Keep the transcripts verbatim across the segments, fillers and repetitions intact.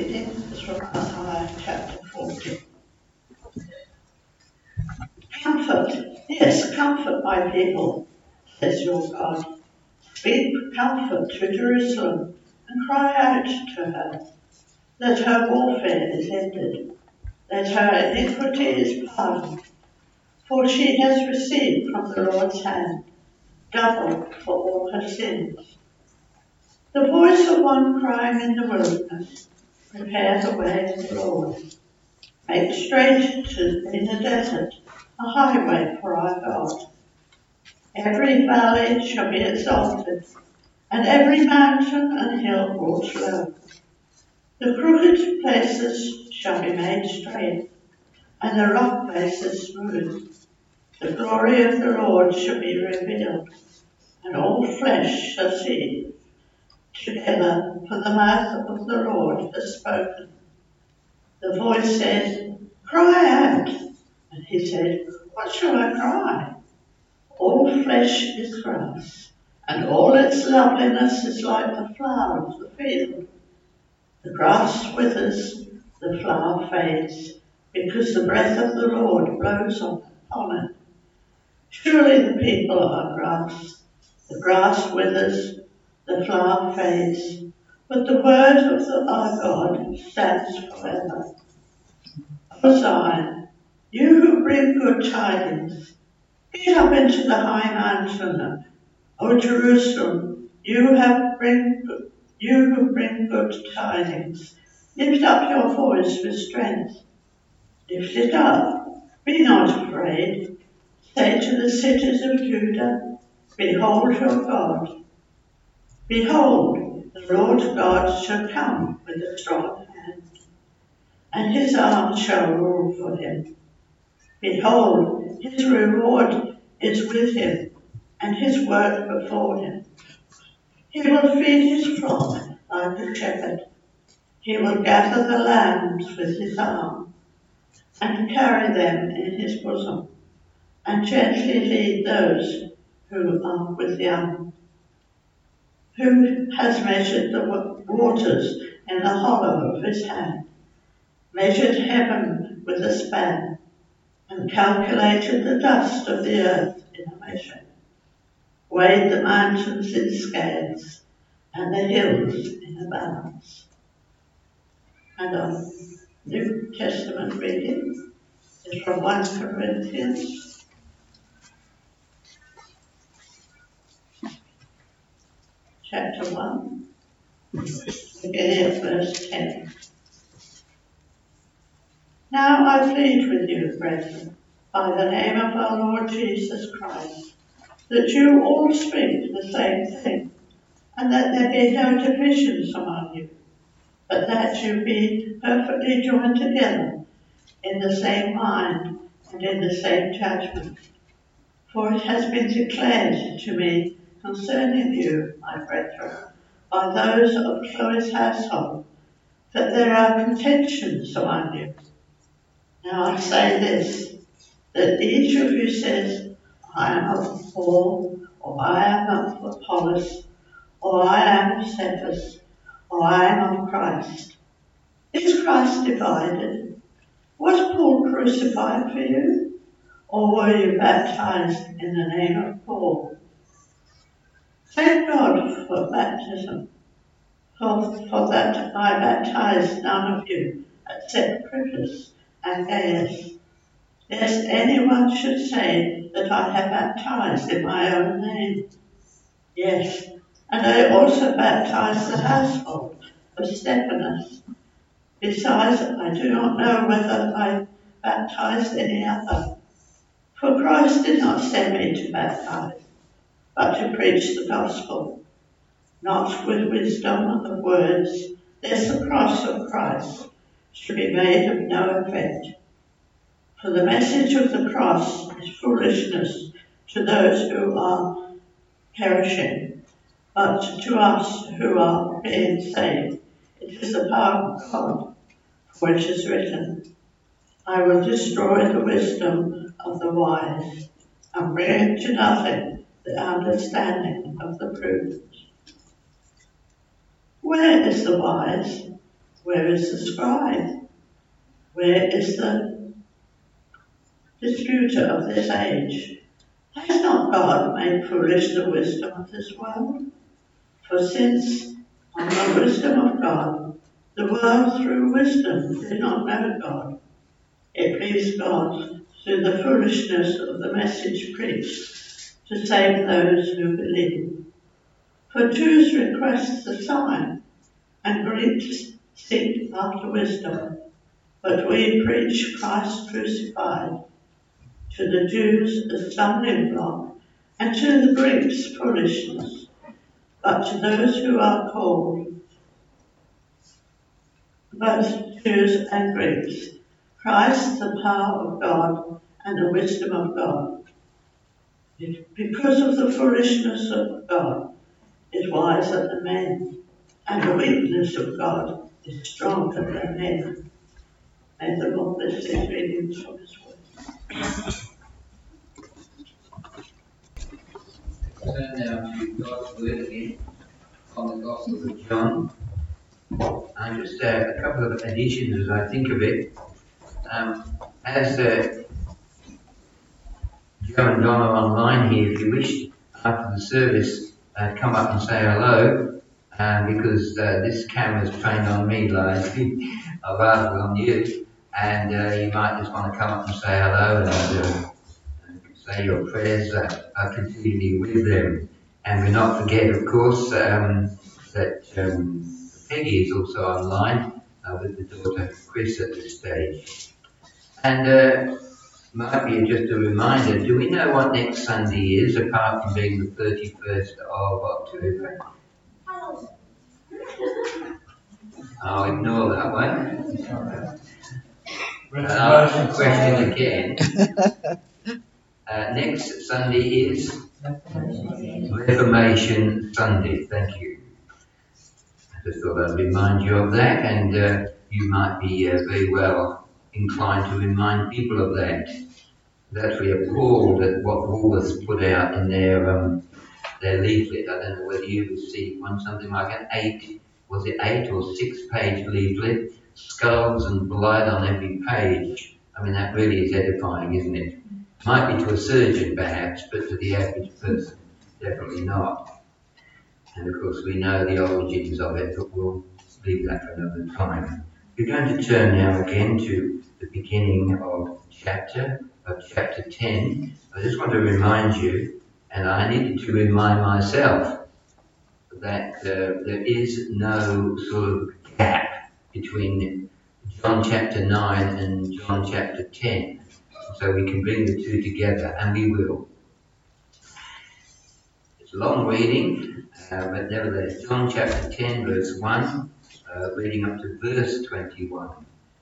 reading is from Isaiah chapter forty. Comfort, yes, comfort my people, says your God. Speak comfort to Jerusalem and cry out to her. That her warfare is ended, that her iniquity is pardoned, for she has received from the Lord's hand double for all her sins. The voice of one crying in the wilderness, prepare the way of the Lord. Make straight to, in the desert a highway for our God. Every valley shall be exalted, and every mountain and hill brought low. The crooked places shall be made straight, and the rough places smooth. The glory of the Lord shall be revealed, and all flesh shall see together, for the mouth of the Lord has spoken. The voice said, cry out. And he said, what shall I cry? All flesh is grass, and all its loveliness is like the flower of the field. The grass withers, the flower fades, because the breath of the Lord blows upon it. Surely the people are grass. The grass withers, the flower fades, but the word of the, our God stands forever. O Zion, you who bring good tidings, get up into the high mountain. O Jerusalem, you have bring you who bring good tidings, lift up your voice with strength. Lift it up, be not afraid. Say to the cities of Judah, behold your God. Behold, the Lord God shall come with a strong hand, and his arm shall rule for him. Behold, his reward is with him, and his work before him. He will feed his flock like a shepherd. He will gather the lambs with his arm, and carry them in his bosom, and gently lead those who are with young. Who has measured the waters in the hollow of his hand, measured heaven with a span, and calculated the dust of the earth in a measure, weighed the mountains in scales, and the hills in a balance. And our New Testament reading is from First Corinthians chapter one, beginning at verse ten. Now I plead with you, brethren, by the name of our Lord Jesus Christ, that you all speak the same thing, and that there be no divisions among you, but that you be perfectly joined together in the same mind and in the same judgment. For it has been declared to me concerning you, my brethren, by those of Chloe's household, that there are contentions among you. Now I say this, that each of you says, I am of Paul, or I am of Apollos, or I am of Cephas, or I am of Christ. Is Christ divided? Was Paul crucified for you? Or were you baptized in the name of Paul? Thank God for baptism, for, for that I baptized none of you except Crispus and Gaius, lest anyone should say that I have baptized in my own name. Yes, and I also baptized the household of Stephanas. Besides, I do not know whether I baptized any other. For Christ did not send me to baptize, but to preach the gospel, not with wisdom of words, lest the cross of Christ should be made of no effect. For the message of the cross is foolishness to those who are perishing, but to us who are being saved, it is the power of God, for it is written, I will destroy the wisdom of the wise, and bring to nothing the understanding of the prudent. Where is the wise? Where is the scribe? Where is the disputer of this age? Has not God made foolish the wisdom of this world? For since, on the wisdom of God, the world through wisdom did not know God, it pleased God through the foolishness of the message preached to save those who believe. For Jews request a sign, and Greeks seek after wisdom, but we preach Christ crucified, to the Jews a stumbling block, and to the Greeks foolishness, but to those who are called, both Jews and Greeks, Christ the power of God and the wisdom of God. Because of the foolishness of God is wiser than men, and the weakness of God is stronger than men. May the Lord bless these readings from His word. Turn now to God's word again on the Gospel of John. And just uh, a couple of additions as I think of it. Um, as uh, Joe and Donna are online here, if you wish, after the service, uh, come up and say hello, uh, because uh, this camera's trained on me largely, or rather on you, and uh, you might just want to come up and say hello and uh, say your prayers uh, are continually with them. And we not forget, of course, um, that um, Peggy is also online uh, with the daughter Chris at this stage. And uh, might be just a reminder, do we know what next Sunday is, apart from being the thirty-first of October? I'll ignore that one. And I'll ask the question again. Uh, next Sunday is Reformation Sunday. Thank you. I just thought I'd remind you of that, and uh, you might be uh, very well inclined to remind people of that. That we are appalled at what Woolworths put out in their um, their leaflet. I don't know whether you received one, something like an eight, was it eight or six page leaflet, skulls and blood on every page. I mean, that really is edifying, isn't it? Might be to a surgeon perhaps, but to the average person, definitely not. And of course we know the origins of it, but we'll leave that for another time. We're going to turn now again to the beginning of chapter, of chapter ten. I just want to remind you, and I needed to remind myself, that uh, there is no sort of gap between John chapter nine and John chapter ten. So we can bring the two together, and we will. It's a long reading, uh, but nevertheless, John chapter ten, verse one, uh, reading up to verse twenty-one.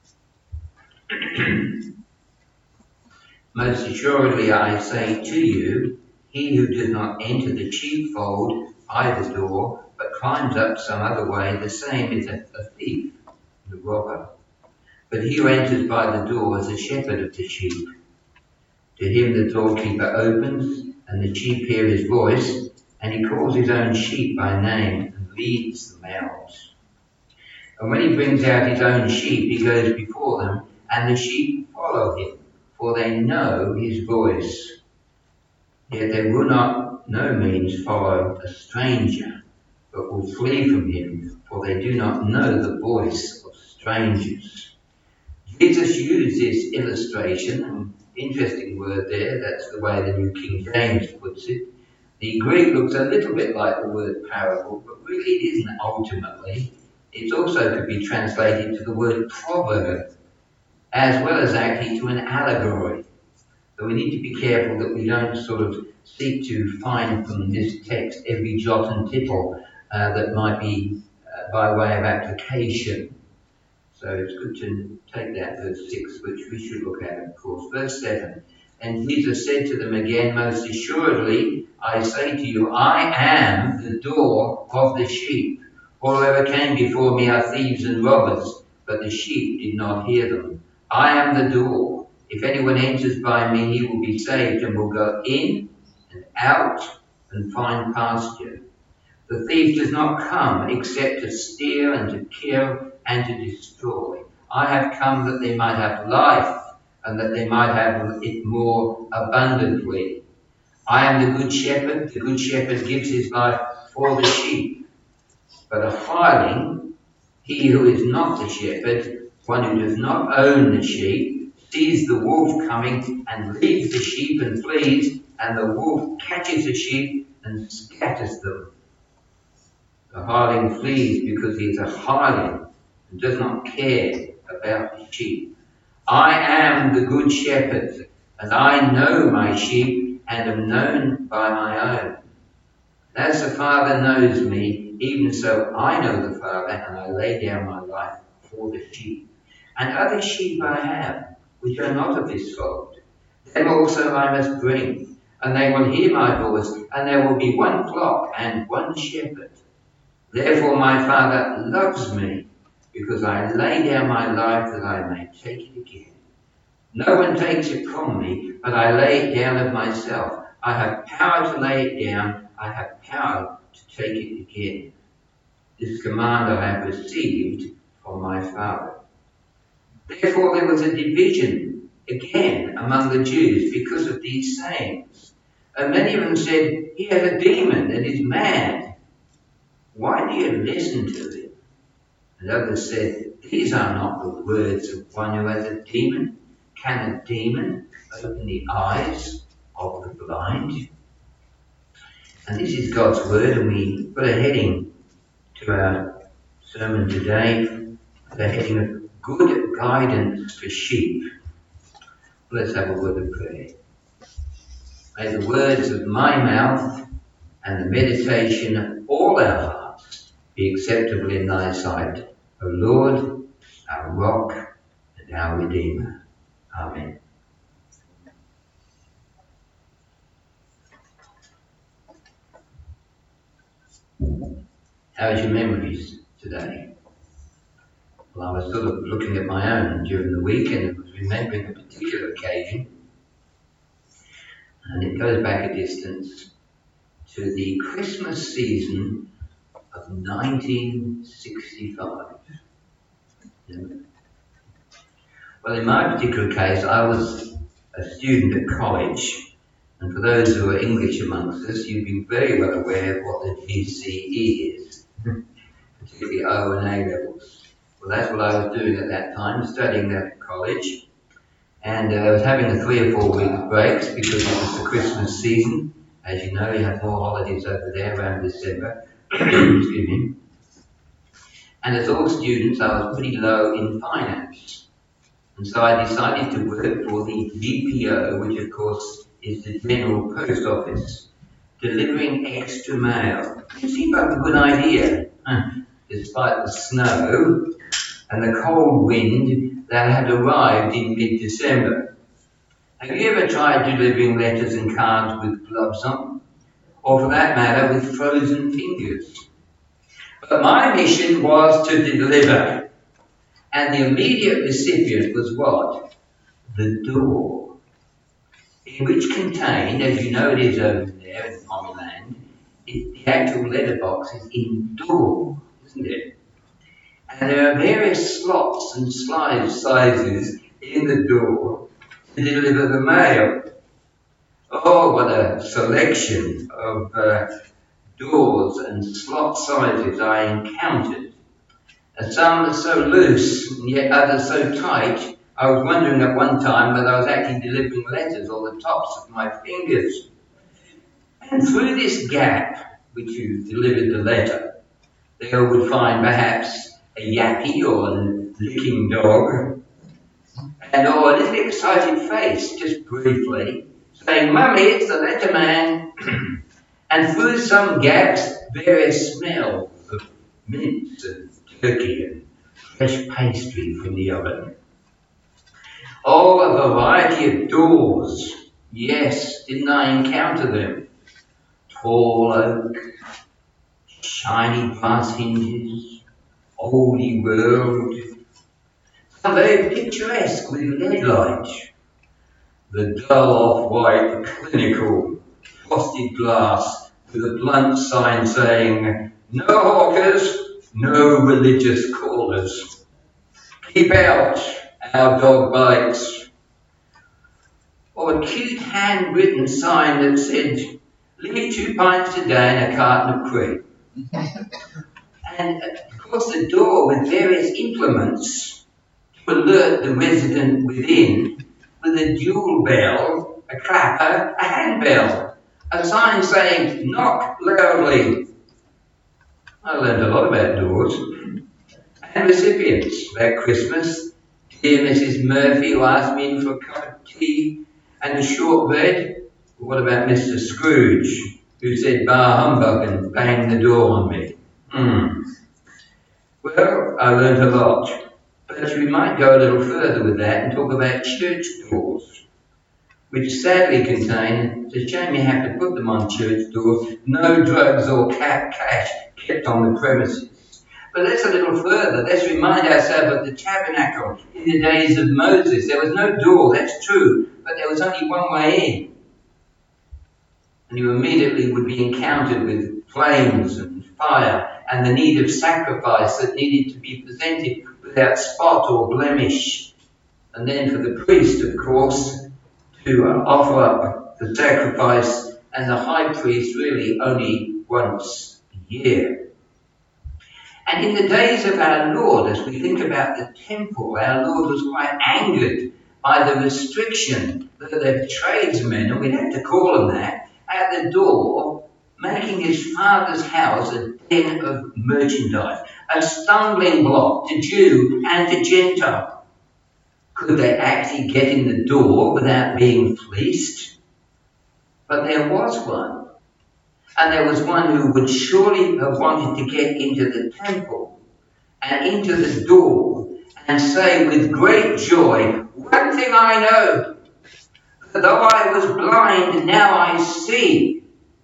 Most assuredly I say to you, he who does not enter the sheepfold by the door, but climbs up some other way, the same is a, a thief, and a robber. But he who enters by the door is a shepherd of the sheep. To him the doorkeeper opens, and the sheep hear his voice, and he calls his own sheep by name and leads them out. And when he brings out his own sheep, he goes before them, and the sheep follow him, for they know his voice. Yet they will not, no means, follow a stranger, but will flee from him, for they do not know the voice of strangers. Jesus used this illustration, an interesting word there, that's the way the New King James puts it. The Greek looks a little bit like the word parable, but really it isn't ultimately. It also could be translated to the word proverb, as well as actually to an allegory. So we need to be careful that we don't sort of seek to find from this text every jot and tittle uh, that might be uh, by way of application. So it's good to take that verse six, which we should look at, of course. Verse seven. And Jesus said to them again, most assuredly, I say to you, I am the door of the sheep. All who ever came before me are thieves and robbers, but the sheep did not hear them. I am the door. If anyone enters by me, he will be saved and will go in and out and find pasture. The thief does not come except to steal and to kill and to destroy. I have come that they might have life, and that they might have it more abundantly. I am the good shepherd. The good shepherd gives his life for the sheep. But a hireling, he who is not the shepherd, one who does not own the sheep, sees the wolf coming and leaves the sheep and flees, and the wolf catches the sheep and scatters them. The hireling flees because he is a hireling and does not care about the sheep. I am the good shepherd, and I know my sheep and am known by my own. As the Father knows me, even so I know the Father, and I lay down my life for the sheep. And other sheep I have, which are not of this fold. Them also I must bring, and they will hear my voice, and there will be one flock and one shepherd. Therefore my Father loves me, because I lay down my life that I may take it again. No one takes it from me, but I lay it down of myself. I have power to lay it down, I have power to take it again. This command I have received from my Father. Therefore there was a division again among the Jews because of these sayings. And many of them said, he has a demon and is mad. Why do you listen to him? And others said, these are not the words of one who has a demon. Can a demon open the eyes of the blind? And this is God's word, and we put a heading to our sermon today, the heading of good guidance for sheep. Let's have a word of prayer. May the words of my mouth and the meditation of all our hearts be acceptable in thy sight, O Lord, our rock and our Redeemer. Amen. How was your memories today? Well, I was sort of looking at my own during the week and was remembering a particular occasion. And it goes back a distance to the Christmas season of nineteen sixty-five. Yeah. Well, in my particular case, I was a student at college. And for those who are English amongst us, you'd be very well aware of what the G C E is, particularly O and A levels. Well, that's what I was doing at that time, studying that at college. And uh, I was having a three or four week breaks because it was the Christmas season. As you know, you have more holidays over there around December. Excuse me. And as all students, I was pretty low in finance. And so I decided to work for the G P O, which of course is the General Post Office, delivering extra mail. It seemed like a good idea, despite the snow and the cold wind that had arrived in mid-December. Have you ever tried delivering letters and cards with gloves on? Or for that matter, with frozen fingers? But my mission was to deliver. And the immediate recipient was what? The door. In which contained, as you know it is over there in Pomeland, it, the actual letterbox is indoor, isn't it? And there are various slots and slide sizes in the door to deliver the mail. Oh, what a selection of uh, doors and slot sizes I encountered. And some are so loose, and yet others so tight, I was wondering at one time whether I was actually delivering letters or the tops of my fingers. And through this gap, which you delivered the letter, there would find perhaps a yappy or a licking dog, and or a little excited face, just briefly, saying, "Mummy, it's the letter man." And through some gaps, various smells of mince and turkey and fresh pastry from the oven. Oh, a variety of doors. Yes, didn't I encounter them? Tall oak, shiny brass hinges, oldie world. Some very picturesque with lead light. The dull off-white clinical frosted glass with a blunt sign saying, "No hawkers, no religious callers." Keep out, our dog bites. Or a cute handwritten sign that said, leave two pints a day and a carton of cream. And of course the door with various implements to alert the resident within, with a dual bell, a clapper, a handbell, a sign saying, knock loudly. I learned a lot about doors. And recipients that Christmas, dear Missus Murphy, who asked me in for a cup of tea and a shortbread. What about Mister Scrooge, who said bar humbug and banged the door on me? Hmm. Well, I learned a lot, but we might go a little further with that and talk about church doors, which sadly contain, it's a shame you have to put them on church doors, no drugs or cash kept on the premises. But let's a little further. Let's remind ourselves of the tabernacle in the days of Moses. There was no door, that's true, but there was only one way in. And you immediately would be encountered with flames and fire and the need of sacrifice that needed to be presented without spot or blemish. And then for the priest, of course, to uh, offer up the sacrifice, and the high priest really only once a year. And in the days of our Lord, as we think about the temple, our Lord was quite angered by the restriction that the tradesmen, and we'd have to call them that, at the door, making his father's house a den of merchandise, a stumbling block to Jew and to Gentile. Could they actually get in the door without being fleeced? But there was one. And there was one who would surely have wanted to get into the temple and into the door and say with great joy, one thing I know, that though I was blind, now I see.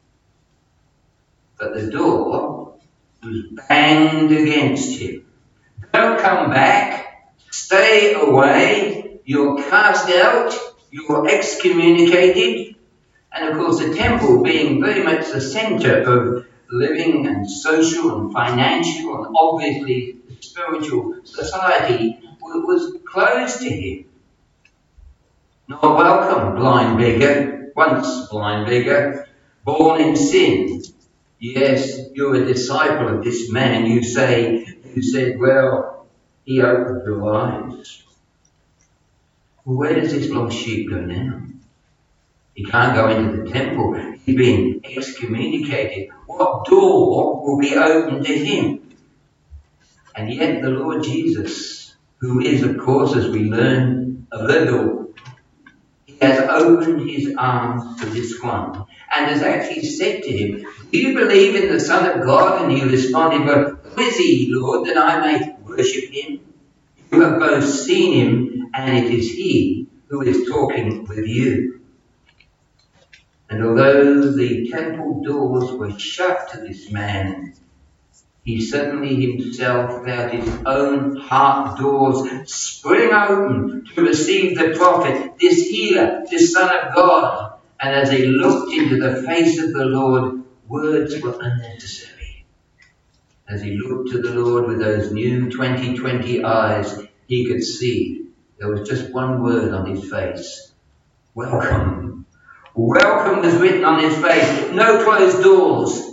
But the door was banged against him. Don't come back. Stay away. You're cast out. You're excommunicated. And of course the temple, being very much the centre of living and social and financial and obviously spiritual society, was closed to him. Not welcome, blind beggar, once blind beggar, born in sin. Yes, you're a disciple of this man, you say. You said, well, he opened your eyes. Well, where does this lost sheep go now? He can't go into the temple. He's been excommunicated. What door will be open to him? And yet the Lord Jesus, who is, of course, as we learn a little, he has opened his arms to this one and has actually said to him, do you believe in the Son of God? And he responded, well, who is he, Lord, that I may worship him? You have both seen him, and it is he who is talking with you. And although the temple doors were shut to this man, he suddenly himself felt his own heart doors spring open to receive the prophet, this healer, this Son of God. And as he looked into the face of the Lord, words were unnecessary. As he looked to the Lord with those new twenty twenty eyes, he could see there was just one word on his face. Welcome. Welcome was written on his face. No closed doors.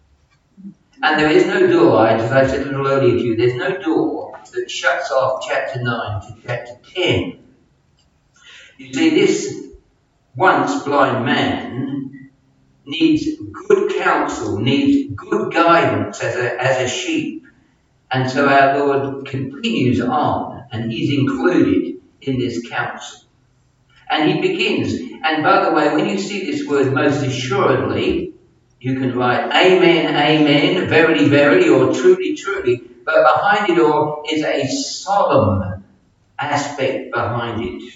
And there is no door, as I said a little earlier to you, there's no door that shuts off chapter nine to chapter ten. You see, this once blind man needs good counsel, needs good guidance as a, as a sheep. And so our Lord continues on, and he's included in this counsel. And he begins, and by the way, when you see this word most assuredly, you can write amen, amen, verily, verily, or truly, truly, but behind it all is a solemn aspect behind it.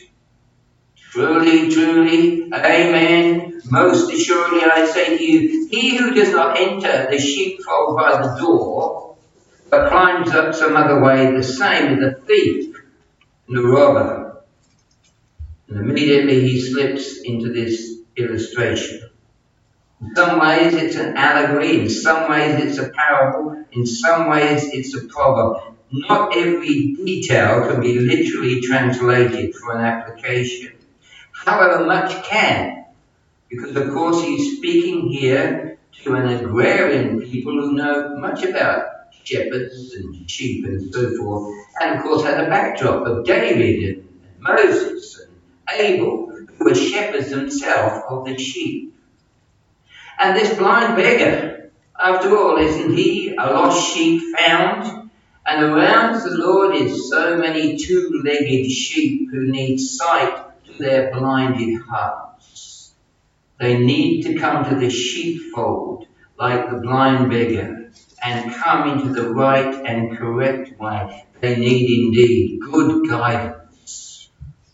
Truly, truly, amen, most assuredly I say to you, he who does not enter the sheepfold by the door, but climbs up some other way, the same as a thief and a robber. And immediately he slips into this illustration. In some ways it's an allegory, in some ways it's a parable, in some ways it's a proverb. not every detail can be literally translated for an application. However, much can, because of course he's speaking here to an agrarian people who know much about shepherds and sheep and so forth, and of course had a backdrop of David and Moses and Abel, who were shepherds themselves of the sheep. And this blind beggar, after all, isn't he a lost sheep found? And around the Lord is so many two-legged sheep who need sight to their blinded hearts. They need to come to the sheepfold like the blind beggar and come into the right and correct way. They need indeed good guidance.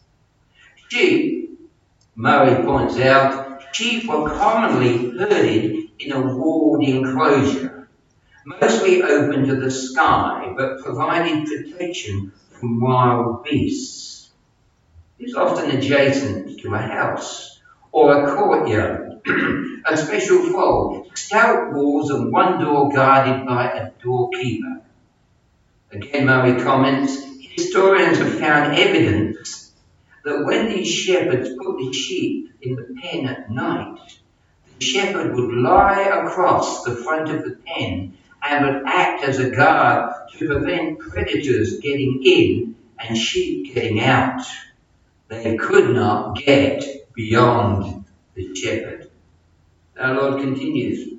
Sheep, Murray points out, sheep were commonly herded in a walled enclosure, mostly open to the sky, but provided protection from wild beasts. It was often adjacent to a house or a courtyard, a special fold, stout walls and one door guarded by a doorkeeper. Again, Murray comments, historians have found evidence that when these shepherds put the sheep in the pen at night, the shepherd would lie across the front of the pen and would act as a guard to prevent predators getting in and sheep getting out. They could not get beyond the shepherd. Our Lord continues,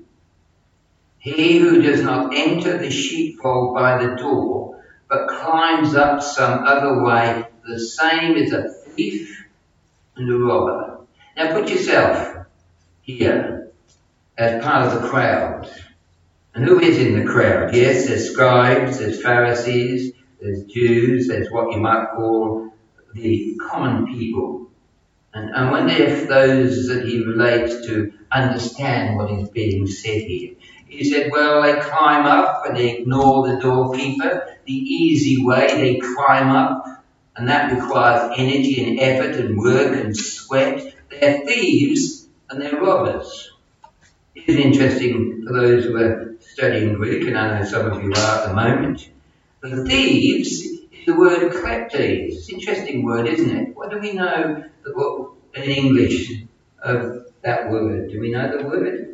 he who does not enter the sheepfold by the door, but climbs up some other way, the same is a thief and a robber. Now put yourself here as part of the crowd. And who is in the crowd? Yes, there's scribes, there's Pharisees, there's Jews, there's what you might call the common people. And I wonder if those that he relates to understand what is being said here. He said, well, they climb up and they ignore the doorkeeper. The easy way, they climb up, and that requires energy and effort and work and sweat. They're thieves and they're robbers. It is interesting for those who are studying Greek, and I know some of you are at the moment. The thieves is the word kleptes. It's an interesting word, isn't it? What do we know in English of that word? Do we know the word?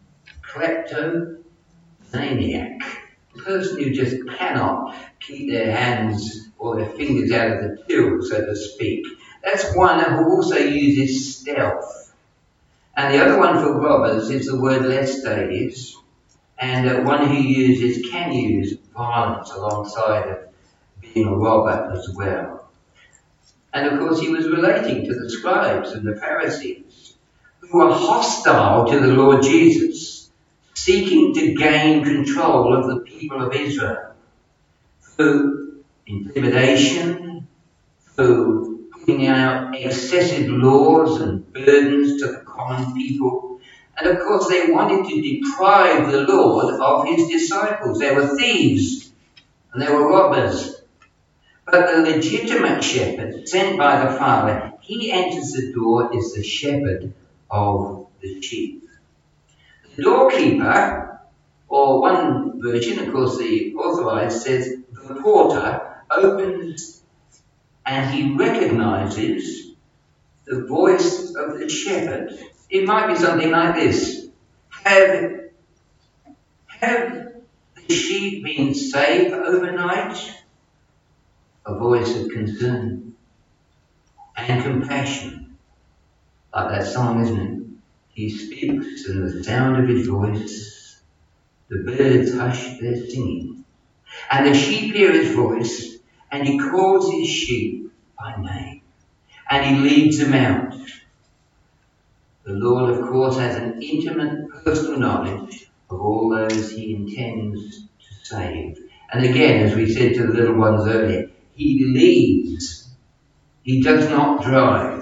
Kleptomaniac. The person who just cannot keep their hands or their fingers out of the till, so to speak. That's one who also uses stealth. And the other one for robbers is the word lestes, and uh, one who uses, can use violence alongside of being a robber as well. And of course he was relating to the scribes and the Pharisees, who were hostile to the Lord Jesus, seeking to gain control of the people of Israel through intimidation, through putting out excessive laws and burdens to the common people. And of course they wanted to deprive the Lord of his disciples. They were thieves and they were robbers. But the legitimate shepherd sent by the Father, he enters the door as the shepherd of the sheep. The doorkeeper, or one version, of course the authorized says, the porter opens and he recognizes the voice of the shepherd. It might be something like this. Have, have the sheep been safe overnight? A voice of concern and compassion. Like that song, isn't it? He speaks, and the sound of his voice, the birds hush their singing. And the sheep hear his voice, and he calls his sheep by name. And he leads them out. The Lord, of course, has an intimate personal knowledge of all those he intends to save. And again, as we said to the little ones earlier, he leads. He does not drive.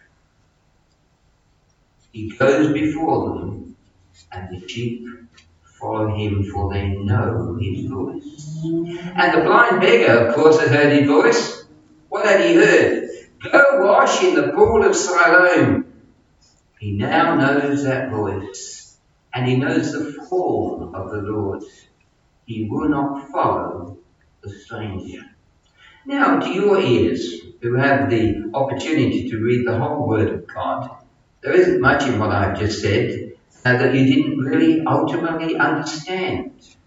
He goes before them, and the sheep follow him, for they know his voice. And the blind beggar, of course, had heard his voice. What had he heard? Go wash in the pool of Siloam. He now knows that voice, and he knows the form of the Lord. He will not follow the stranger. Now, to your ears, who have the opportunity to read the whole Word of God, there isn't much in what I've just said uh, that you didn't really ultimately understand.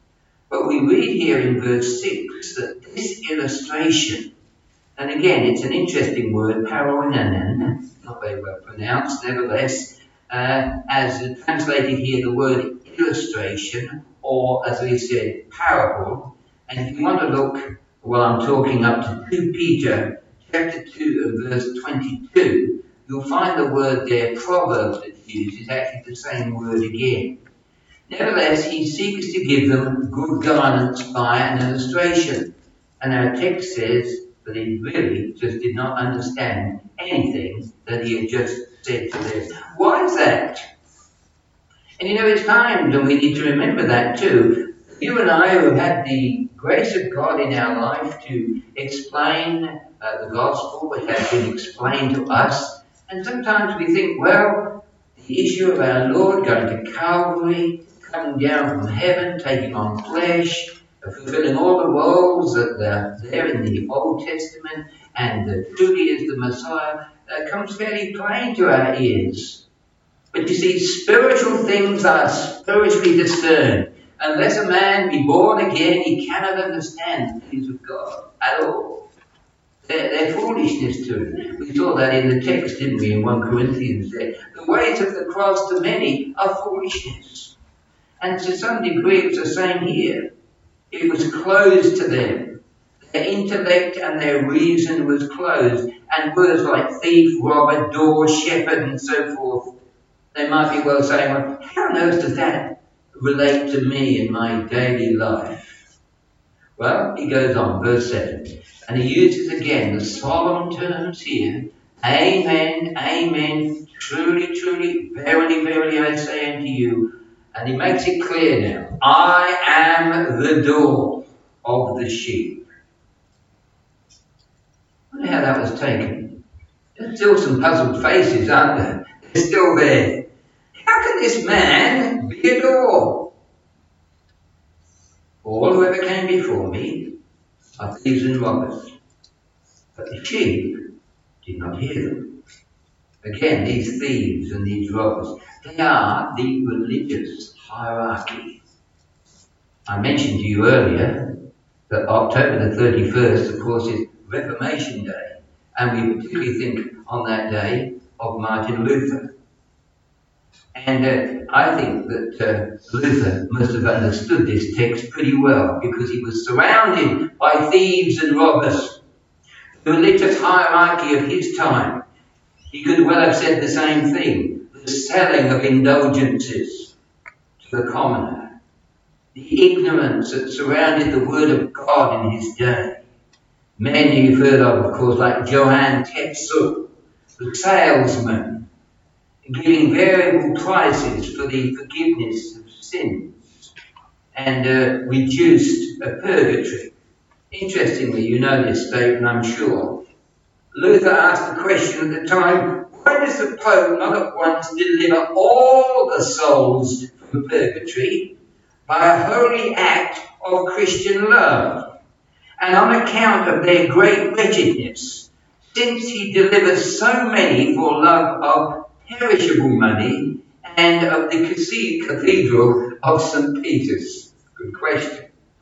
But we read here in verse six that this illustration, and again, it's an interesting word, paroinanen, not very well pronounced, nevertheless, uh, as translated here, the word illustration, or as we said, parable. And if you want to look, while I'm talking up to Second Peter chapter two and verse twenty-two, you'll find the word there, proverb, that's used, is actually the same word again. Nevertheless, he seeks to give them good guidance by an illustration. And our text says that he really just did not understand anything that he had just said to them. Why is that? And you know, it's times, and we need to remember that too. You and I who have had the grace of God in our life to explain uh, the gospel, which has been explained to us, and sometimes we think, well, the issue of our Lord going to Calvary, coming down from heaven, taking on flesh, fulfilling all the roles that are there in the Old Testament, and that truly is the Messiah, uh, comes fairly plain to our ears. But you see, spiritual things are spiritually discerned. Unless a man be born again, he cannot understand the things of God at all. They're, they're foolishness to him. We saw that in the text, didn't we, in First Corinthians there. The ways of the cross to many are foolishness. And to some degree it's the same here. It was closed to them. Their intellect and their reason was closed. And words like thief, robber, door, shepherd, and so forth, they might be well saying, well, how on earth does that relate to me in my daily life? Well, he goes on, verse seven, and he uses again the solemn terms here. Amen, amen, truly, truly, verily, verily, I say unto you. And he makes it clear now, I am the door of the sheep. I wonder how that was taken. There's still some puzzled faces, aren't there? They're still there. How can this man be a door? All who ever came before me are thieves and robbers, but the sheep did not hear them. Again, these thieves and these robbers, they are the religious hierarchy. I mentioned to you earlier that October the thirty-first, of course, is Reformation Day, and we particularly think on that day of Martin Luther. And uh, I think that uh, Luther must have understood this text pretty well, because he was surrounded by thieves and robbers, the religious hierarchy of his time. He could well have said the same thing, the selling of indulgences to the commoner, the ignorance that surrounded the Word of God in his day. Men you've heard of, of course, like Johann Tetzel, the salesman, giving variable prices for the forgiveness of sins, and uh, reduced a purgatory. Interestingly, you know this statement, I'm sure. Luther asked the question at the time, why does the Pope not at once deliver all the souls from purgatory by a holy act of Christian love, and on account of their great wretchedness, since he delivers so many for love of perishable money and of the cathedral of Saint Peter's? Good question.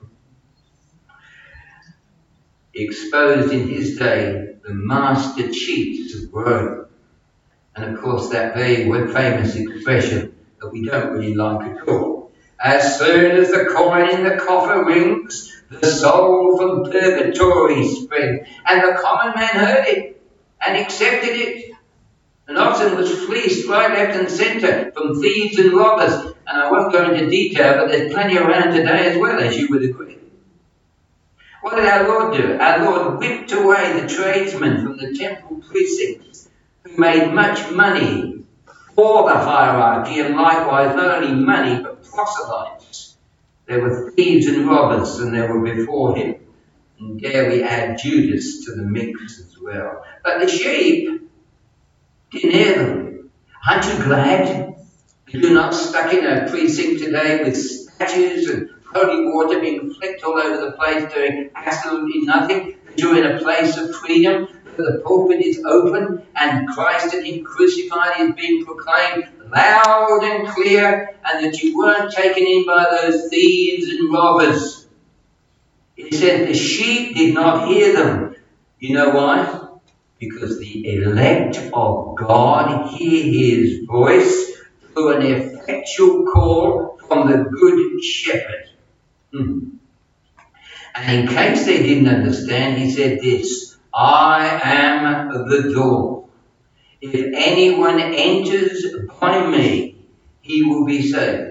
Exposed in his day the master cheats of Rome. And of course that very famous expression that we don't really like at all. As soon as the coin in the coffer rings, the soul from purgatory springs. And the common man heard it and accepted it, and often was fleeced right, left and centre from thieves and robbers. And I won't go into detail, but there's plenty around today as well, as you would agree. What did our Lord do? Our Lord whipped away the tradesmen from the temple precincts who made much money for the hierarchy, and likewise not only money but proselytes. There were thieves and robbers, and they were before him. And dare we add Judas to the mix as well. But the sheep didn't hear them. Aren't you glad that you're not stuck in a precinct today with statues and holy water being flicked all over the place, doing absolutely nothing. You're in a place of freedom. The pulpit is open and Christ and Him crucified is being proclaimed loud and clear, and that you weren't taken in by those thieves and robbers. It said the sheep did not hear them. You know why? Because the elect of God hear His voice through an effectual call from the Good Shepherd. Hmm. And in case they didn't understand, He said this: I am the door. If anyone enters by me, he will be saved.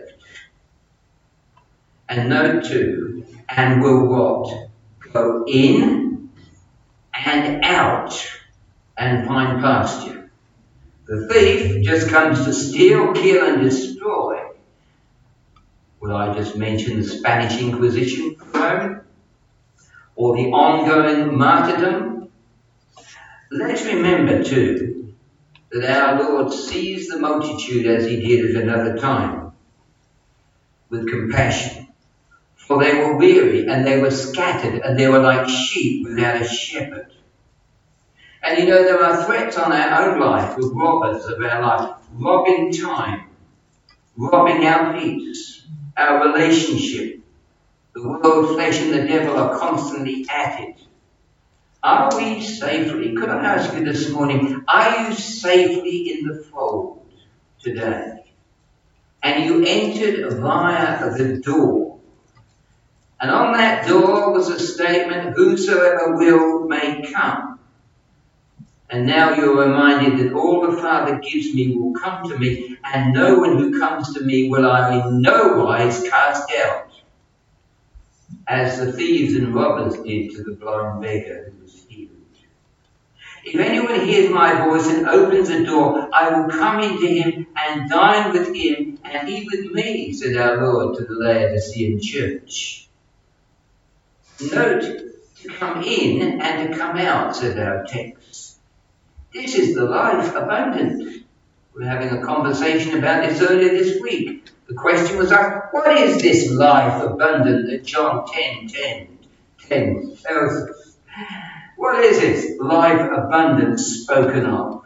And note too, and will what? Go in and out and find pasture. The thief just comes to steal, kill and destroy. Will I just mention the Spanish Inquisition for a moment? Or the ongoing martyrdom? Let's remember too that our Lord sees the multitude as He did at another time, with compassion. For they were weary and they were scattered and they were like sheep without a shepherd. And you know, there are threats on our own life with robbers of our life, robbing time, robbing our peace, our relationship. The world, flesh and the devil are constantly at it. Are we safely, could I ask you this morning, are you safely in the fold today? And you entered via the door. And on that door was a statement, whosoever will may come. And now you're reminded that all the Father gives me will come to me, and no one who comes to me will I in no wise cast out, as the thieves and robbers did to the blind beggar who was healed. If anyone hears my voice and opens the door, I will come into him and dine with him, and he with me, said our Lord to the Laodicean church. Note, to come in and to come out, said our text. This is the life abundant. We were having a conversation about this earlier this week. The question was asked, what is this life abundant that John ten ten ten tells us? What is this life abundant spoken of?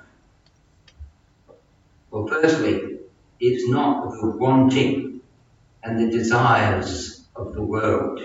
Well, firstly, it's not the wanting and the desires of the world.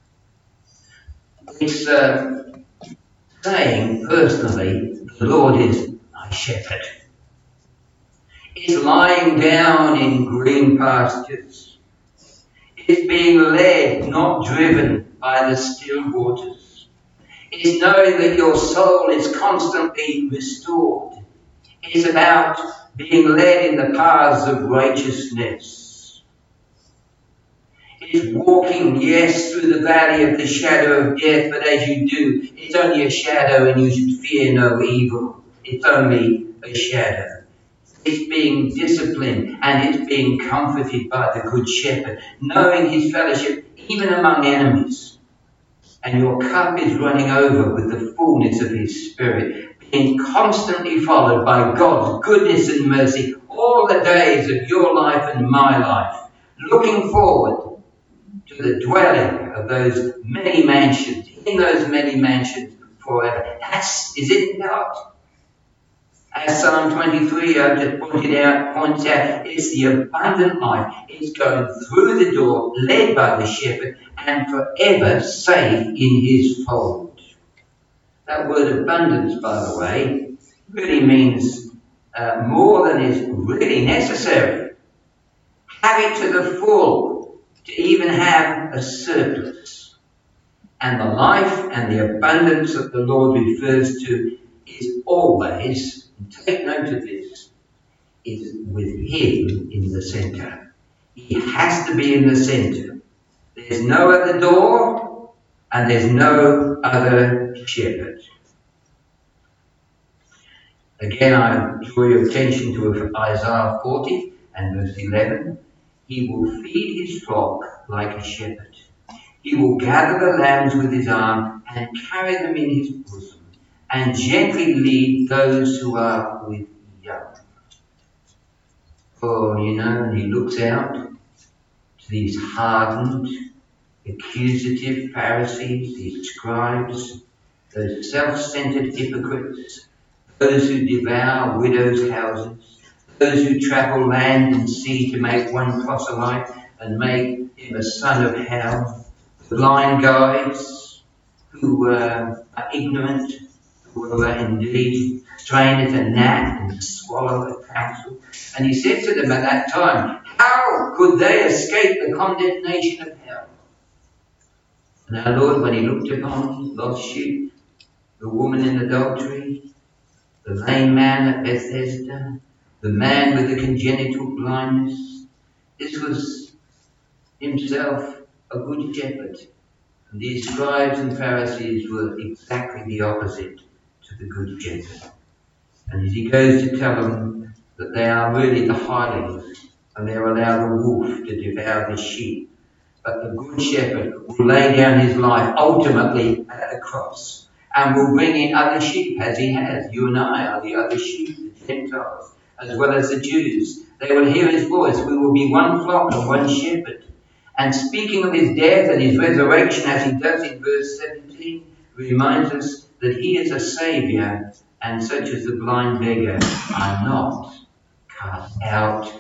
It's uh, saying personally, the Lord is my shepherd. It's lying down in green pastures. It's being led, not driven by the still waters. It's knowing that your soul is constantly restored. It's about being led in the paths of righteousness. It's walking, yes, through the valley of the shadow of death, but as you do, it's only a shadow and you should fear no evil. It's only a shadow. It's being disciplined and it's being comforted by the Good Shepherd, knowing His fellowship even among enemies. And your cup is running over with the fullness of His Spirit, being constantly followed by God's goodness and mercy all the days of your life and my life, looking forward to the dwelling of those many mansions, in those many mansions forever. That's, is it not? As Psalm twenty-three I've just pointed out, points out, it's the abundant life. It's going through the door, led by the shepherd, and forever safe in his fold. That word abundance, by the way, really means uh, more than is really necessary. Have it to the full, to even have a surplus. And the life and the abundance that the Lord refers to is always, take note of this, is with Him in the centre. He has to be in the centre. There's no other door and there's no other shepherd. Again, I draw your attention to Isaiah forty and verse eleven. He will feed his flock like a shepherd. He will gather the lambs with his arm and carry them in his bosom, and gently lead those who are with young. For, you know, and he looks out to these hardened, accusative Pharisees, the scribes, those self-centered hypocrites, those who devour widows' houses, those who travel land and sea to make one proselyte and make him a son of hell, the blind guides who uh, are ignorant, who will uh, indeed strain at a gnat and swallow a counsel. And he said to them at that time, how could they escape the condemnation of hell? And our Lord, when he looked upon lost sheep, the woman in adultery, the lame man at Bethesda, the man with the congenital blindness, this was himself a good shepherd. And these scribes and Pharisees were exactly the opposite to the good shepherd. And as he goes to tell them that they are really the hirelings, and they allow the wolf to devour the sheep, but the good shepherd will lay down his life ultimately at the cross and will bring in other sheep as he has. You and I are the other sheep, the Gentiles, as well as the Jews. They will hear his voice. We will be one flock and one shepherd. And speaking of his death and his resurrection, as he does in verse seventeen, reminds us that he is a saviour, and such as the blind beggar are not cast out.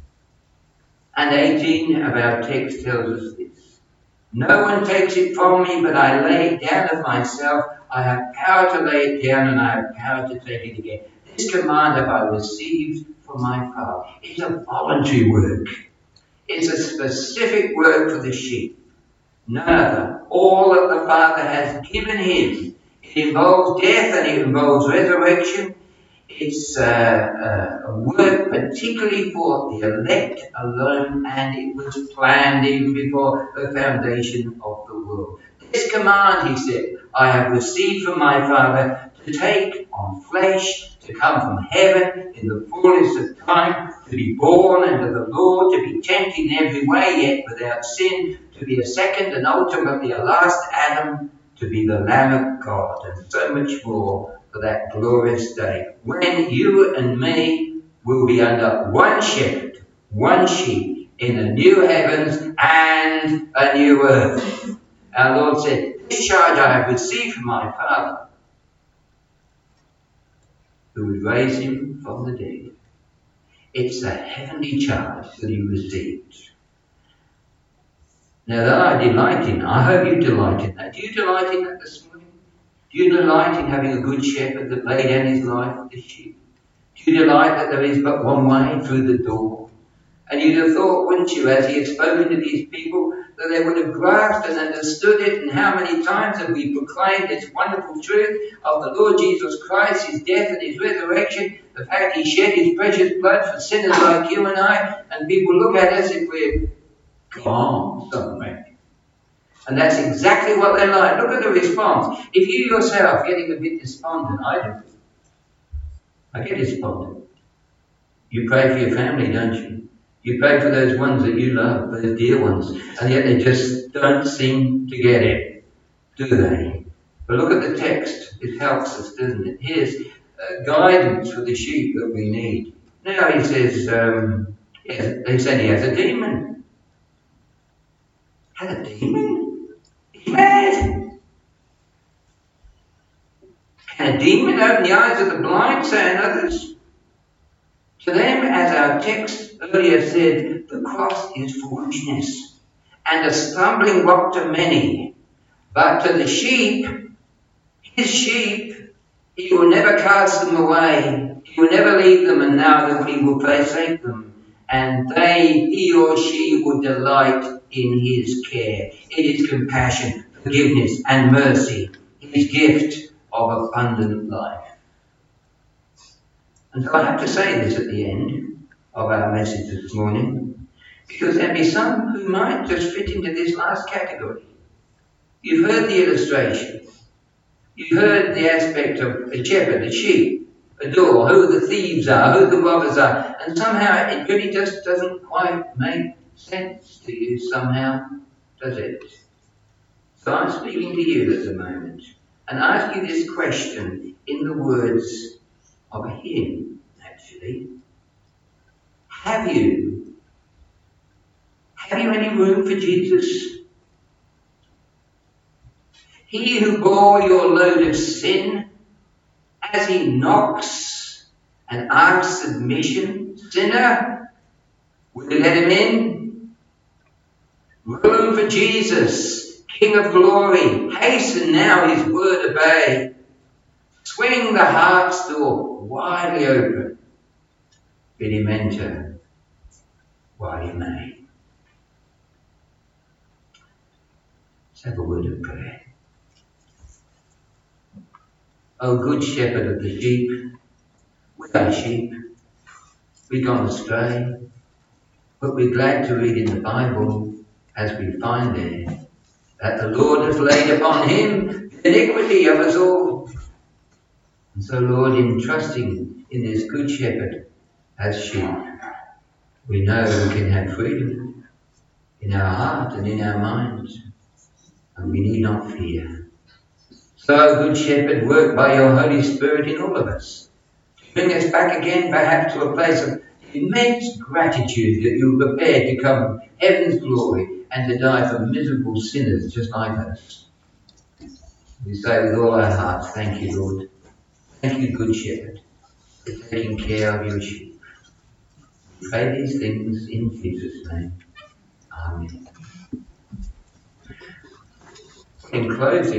And eighteen of our text tells us this. No one takes it from me, but I lay it down of myself. I have power to lay it down, and I have power to take it again. This command have I received from my Father. It's a voluntary work. It's a specific work for the sheep. None other. All that the Father has given him. It involves death and it involves resurrection. It's uh, uh, a work particularly for the elect alone, and it was planned even before the foundation of the world. This command, he said, I have received from my Father, to take on flesh, to come from heaven in the fullness of time, to be born under the law, to be tempted in every way, yet without sin, to be a second and ultimately a last Adam, to be the Lamb of God, and so much more for that glorious day, when you and me will be under one shepherd, one sheep, in the new heavens and a new earth. Our Lord said, this charge I have received from my Father, who would raise him from the dead. It's a heavenly charge that he received. Now that I delight in, I hope you delight in that. Do you delight in that this morning? Do you delight in having a good shepherd that laid down his life for the sheep? Do you delight that there is but one way through the door? And you'd have thought, wouldn't you, as he had spoken to these people, that they would have grasped and understood it, and how many times have we proclaimed this wonderful truth of the Lord Jesus Christ, his death and his resurrection, the fact he shed his precious blood for sinners like you and I, and people look at us if we're gone somewhere. And that's exactly what they're like. Look at the response. If you yourself getting a bit despondent, I do. I get despondent. You pray for your family, don't you? You pray for those ones that you love, those dear ones, and yet they just don't seem to get it, do they? But look at the text. It helps us, doesn't it? Here's uh, guidance for the sheep that we need. Now he says, um, yeah, they said he has a demon. Has a demon? He's mad. Can a demon open the eyes of the blind, saying others? To them, as our text earlier said, the cross is foolishness and a stumbling block to many. But to the sheep, his sheep, he will never cast them away. He will never leave them, and now that he will forsake them. And they, he or she, will delight in his care, in his compassion, forgiveness, and mercy, his gift of abundant life. And so I have to say this at the end of our message this morning, because there be some who might just fit into this last category. You've heard the illustration. You've heard the aspect of a shepherd, a sheep, a door, who the thieves are, who the robbers are, and somehow it really just doesn't quite make sense to you somehow, does it? So I'm speaking to you at the moment and ask you this question in the words of a hymn, actually. Have you, have you any room for Jesus? He who bore your load of sin, as he knocks and asks admission, sinner, will you let him in? Room for Jesus, King of glory, hasten now his word obey. Swing the heart's door widely open, bid him enter while he may. Let's have a word of prayer. O good shepherd of the sheep, with our sheep, we've gone astray, but we're glad to read in the Bible, as we find there, that the Lord has laid upon him the iniquity of us all. And so, Lord, in trusting in this good shepherd as sheep, we know we can have freedom in our heart and in our minds, and we need not fear. So, good shepherd, work by your Holy Spirit in all of us, to bring us back again perhaps to a place of immense gratitude that you were prepared to come heaven's glory and to die for miserable sinners just like us. We say with all our hearts, thank you, Lord. Thank you, good shepherd, for taking care of your sheep. We pray these things in Jesus' name. Amen. In closing,